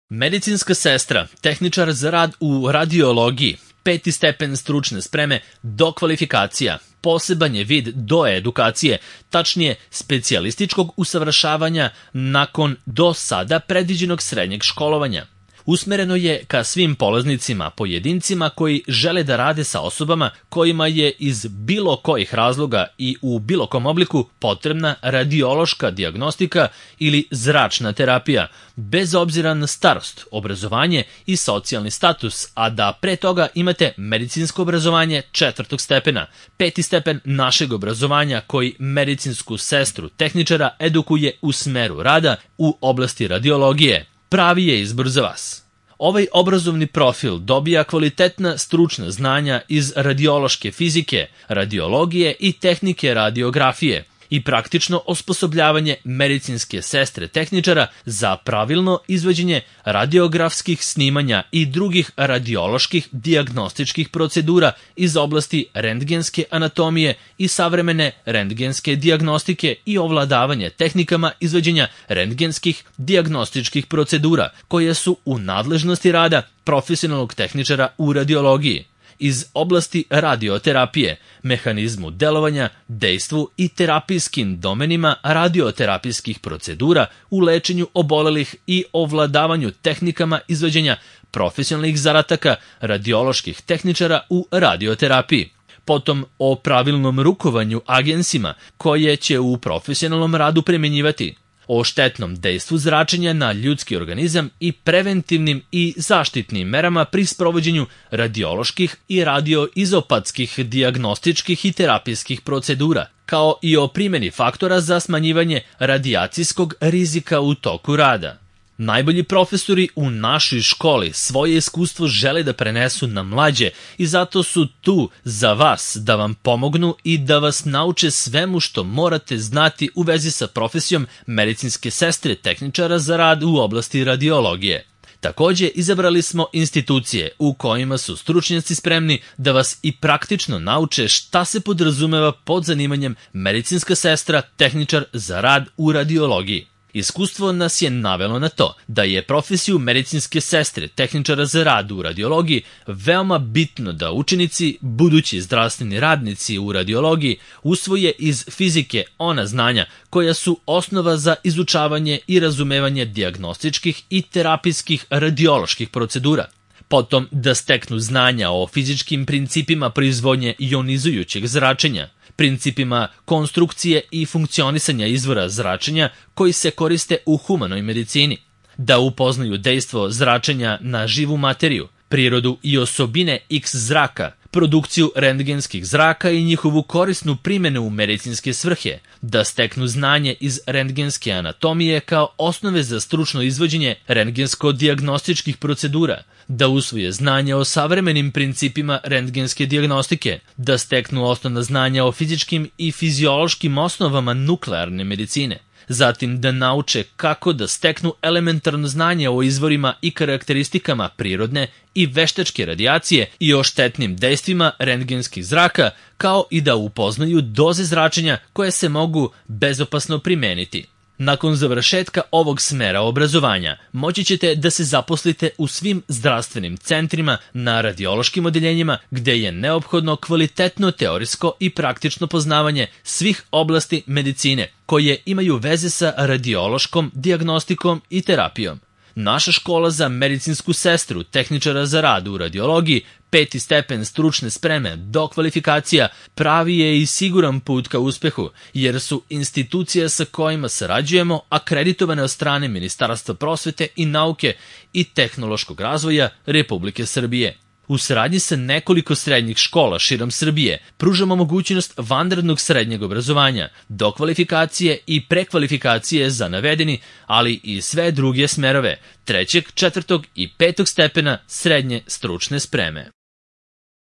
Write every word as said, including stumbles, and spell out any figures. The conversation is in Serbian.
Medicinska sestra, tehničar za rad u radiologiji, peti stepen stručne spreme, dokvalifikacija, poseban je vid doedukacije, tačnije specijalističkog usavršavanja nakon do sada predviđenog srednjeg školovanja. Usmereno je ka svim polaznicima, pojedincima koji žele da rade sa osobama kojima je iz bilo kojih razloga i u bilo kom obliku potrebna radiološka dijagnostika ili zračna terapija, bez obzira na starost, obrazovanje i socijalni status, a da pre toga imate medicinsko obrazovanje četvrtog stepena, peti stepen našeg obrazovanja koji medicinsku sestru tehničara edukuje u smeru rada u oblasti radiologije. Pravi je izbor za vas. Ovaj obrazovni profil dobija kvalitetna stručna znanja iz radiološke fizike, radiologije i tehnike radiografije i praktično osposobljavanje medicinske sestre tehničara za pravilno izvođenje radiografskih snimanja i drugih radioloških dijagnostičkih procedura iz oblasti rentgenske anatomije i savremene rentgenske dijagnostike i ovladavanje tehnikama izvođenja rentgenskih dijagnostičkih procedura koje su u nadležnosti rada profesionalnog tehničara u radiologiji. Iz oblasti radioterapije, mehanizmu delovanja, dejstvu i terapijskim domenima radioterapijskih procedura u lečenju obolelih i ovladavanju tehnikama izvođenja profesionalnih zadataka radioloških tehničara u radioterapiji. Potom o pravilnom rukovanju agensima koje će u profesionalnom radu primenjivati, o štetnom dejstvu zračenja na ljudski organizam i preventivnim i zaštitnim merama pri sprovođenju radioloških i radioizopatskih dijagnostičkih i terapijskih procedura, kao i o primjeni faktora za smanjivanje radijacijskog rizika u toku rada. Najbolji profesori u našoj školi svoje iskustvo žele da prenesu na mlađe i zato su tu za vas da vam pomognu i da vas nauče svemu što morate znati u vezi sa profesijom medicinske sestre tehničara za rad u oblasti radiologije. Takođe, izabrali smo institucije u kojima su stručnjaci spremni da vas i praktično nauče šta se podrazumeva pod zanimanjem medicinska sestra tehničar za rad u radiologiji. Iskustvo nas je navelo na to da je profesiju medicinske sestre tehničara za rad u radiologiji veoma bitno da učenici, budući zdravstveni radnici u radiologiji, usvoje iz fizike ona znanja koja su osnova za izučavanje i razumevanje dijagnostičkih i terapijskih radioloških procedura. Potom da steknu znanja o fizičkim principima proizvodnje ionizujućeg zračenja, principima konstrukcije i funkcionisanja izvora zračenja koji se koriste u humanoj medicini, da upoznaju dejstvo zračenja na živu materiju, prirodu i osobine X zraka, produkciju rentgenskih zraka i njihovu korisnu primjenu u medicinske svrhe, da steknu znanje iz rentgenske anatomije kao osnove za stručno izvođenje rentgensko-dijagnostičkih procedura, da usvoje znanja o savremenim principima rentgenske dijagnostike, da steknu osnovna znanja o fizičkim i fiziološkim osnovama nuklearne medicine, zatim da nauče kako da steknu elementarno znanje o izvorima i karakteristikama prirodne i veštačke radijacije i o štetnim dejstvima rentgenskih zraka, kao i da upoznaju doze zračenja koje se mogu bezopasno primeniti. Nakon završetka ovog smera obrazovanja moći ćete da se zaposlite u svim zdravstvenim centrima na radiološkim odeljenjima gde je neophodno kvalitetno teorijsko i praktično poznavanje svih oblasti medicine koje imaju veze sa radiološkom dijagnostikom i terapijom. Naša škola za medicinsku sestru tehničara za rad u radiologiji, peti stepen stručne spreme dokvalifikacija, pravi je i siguran put ka uspehu, jer su institucije sa kojima sarađujemo akreditovane od strane Ministarstva prosvete i nauke i tehnološkog razvoja Republike Srbije. U saradnji sa nekoliko srednjih škola širom Srbije pružamo mogućnost vanrednog srednjeg obrazovanja, dokvalifikacije i prekvalifikacije za navedeni, ali i sve druge smerove, trećeg, četvrtog i petog stepena srednje stručne spreme.